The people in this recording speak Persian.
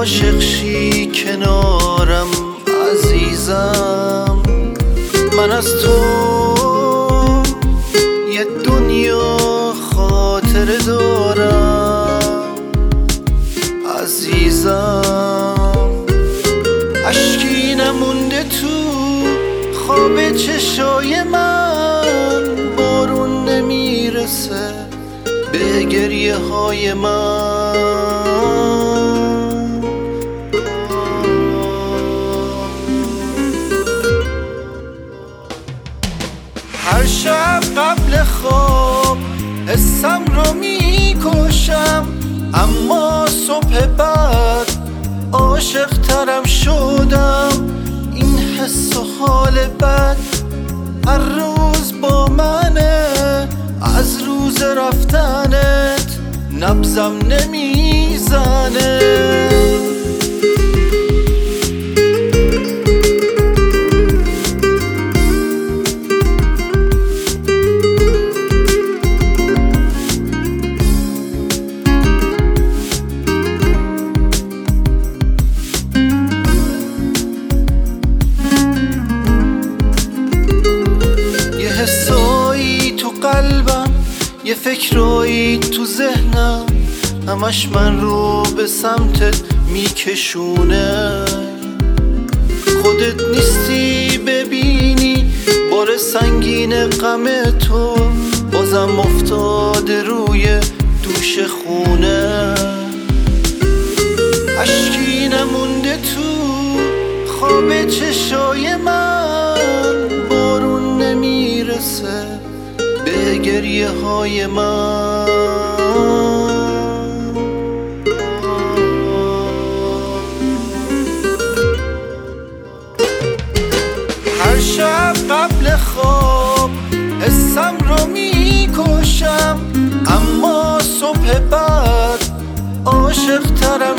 عاشق شی کنارم عزیزم، من از تو یه دنیا خاطر دارم عزیزم. اشکی نمونده تو خواب چشای من، بارون نمیرسه به گریه های من. هر شب قبل خواب حسم رو میکشم، اما صبح بعد عاشق ترم شدم. این حس و حال بد هر روز با منه، از روز رفتنت نبضم نمیزنه. یه حسایی تو قلبم، یه فکرایی تو ذهنم، همش من رو به سمتت میکشونه. خودت نیستی ببینی بار سنگین غم تو، بازم افتاده روی دوش خونه. اشکی نمونده تو خواب چشای من، بارون نمیرسه به گریه های من. هر شب قبل خواب حسم رو میکشم، اما صبح بعد عاشق ترم